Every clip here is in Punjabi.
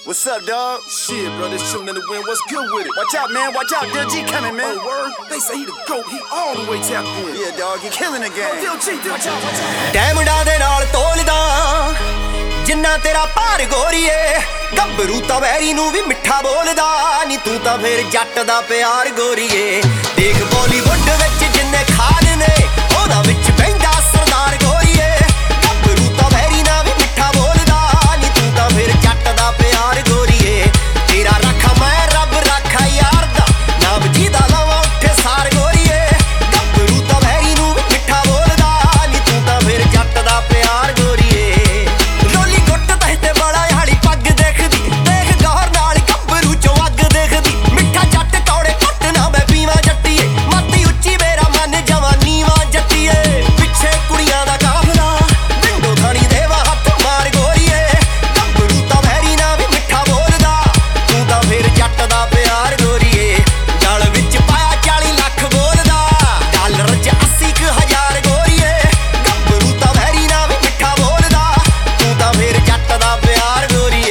What's up, dog? Shit, bro, this chillin' in the wind. What's good with it? Watch out, man. Watch out. Dil G coming, man. Oh, word? They say he the GOAT. He all the way tapped in. Yeah, dog. He killing the game. Dil G, watch out, watch out. ਡੈਮੰਡਾਂ ਦੇ ਨਾਲ ਤੋਲਦਾ ਜਿੰਨਾ ਤੇਰਾ ਭਾਰ ਗੋਰੀਏ ਗੱਭਰੂ ਤਾਂ ਵੈਰੀ ਨੂੰ ਵੀ ਮਿੱਠਾ ਬੋਲਦਾ ਨੀ ਤੂੰ ਤਾਂ ਫੇਰ ਜੱਟ ਦਾ ਪਿਆਰ ਗੋਰੀਏ ਦੇਖ ਬਾਲੀਵੁੱਡ ਵਿੱਚ ਜਿੰਨੇ ਖਾਨ ਨੇ ਉਹਦਾ ਵਿੱਚ ਬਹਿੰਦਾ ਸਰਦਾਰ ਗੋਰੀਏ ਗੱਭਰੂ ਤਾਂ ਵੈਰੀ ਨਾਲ ਵੀ ਮਿੱਠਾ ਬੋਲਦਾ ਨੀ ਤੂੰ ਤਾਂ ਫੇਰ ਜੱਟ ਦਾ ਪਿਆਰ ਗੋਰੀਏ ਤੇਰਾ ਰੱਖਾ ਮੈਂ ਰੱਬ ਰੱਖਾ ਯਾਰ ਦਾ ਨਾਮ ਜਿਹਦਾ ਲਾਵਾਂ ਉੱਥੇ ਸਾਰ ਗੋਰੀਏ ਗੱਭਰੂ ਤਾਂ ਵੈਰੀ ਨੂੰ ਵੀ ਮਿੱਠਾ ਬੋਲਦਾ ਨੀ ਤੂੰ ਤਾਂ ਫੇਰ ਜੱਟ ਦਾ ਪਿਆਰ ਗੋਰੀਏ ਲੋਲੀ ਗੁੱਟ ਤੇ ਬੜਾ ਹਾਲੀ ਪੱਗ ਦੇਖਦੀ ਦੇਖ ਗੌਰ ਨਾਲ ਗੱਭਰੂ ਚੋਂ ਅੱਗ ਦੇਖਦੀ ਮਿੱਠਾ ਜੱਟ ਕੌੜੇ ਘੁੱਟ ਨਾ ਮੈਂ ਪੀਵਾਂ ਜੱਟੀਏ ਮਾਤੀ ਉੱਚੀ ਮੇਰਾ ਮਨ ਜਵਾਨੀ ਵਾਂ ਜੱਟੀਏ ਪਿੱਛੇ ਕੁੜੀਆਂ ਦਾ ਕਾਫਲਾ ਵਿੰਡੋ ਥਾਣੀ ਦੇਵਾ ਹੱਥ ਮਾਰ ਗੋਰੀਏ ਗੱਭਰੂ ਤਾਂ ਵੈਰੀ ਨਾ ਵੀ ਮਿੱਠਾ ਬੋਲਦਾ ਤੂੰ ਤਾਂ ਫੇਰ ਜੱਟ ਦਾ ਪਿਆਰ ਗੋਰੀਏ ਗਲ ਵਿੱਚ ਪਾਇਆ 40 ਲੱਖ ਬੋਲਦਾ ਡਾਲਰ 'ਚ 80,000 ਗੋਰੀਏ ਗੱਭਰੂ ਤਾਂ ਵੈਰੀ ਨਾ ਵੀ ਮਿੱਠਾ ਬੋਲਦਾ ਤੂੰ ਤਾਂ ਫੇਰ ਜੱਟ ਦਾ ਪਿਆਰ ਗੋਰੀਏ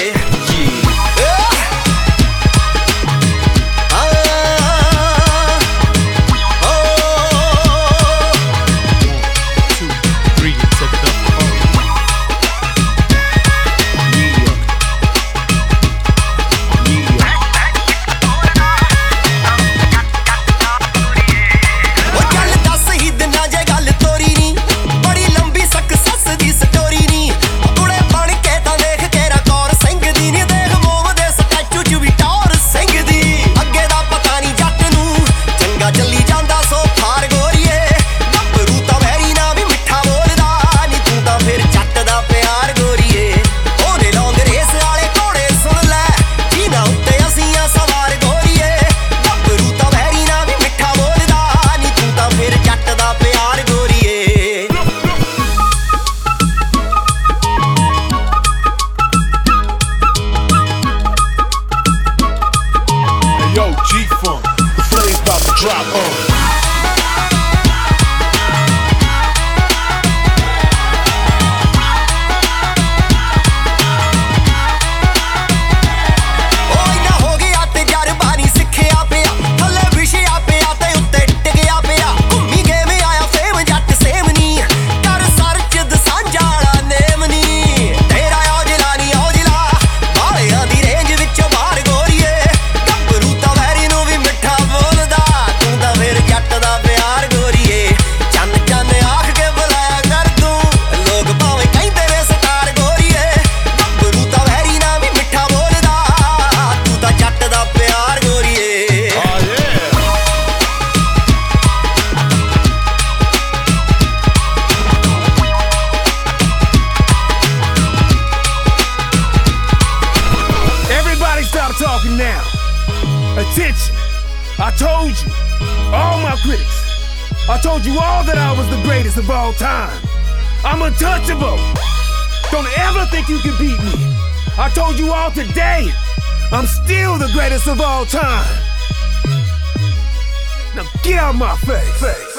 Talking now. Attention. I told you, all my critics, I told you all that I was the greatest of all time. I'm untouchable. Don't ever think you can beat me. I told you all today, I'm still the greatest of all time. Now get out my face.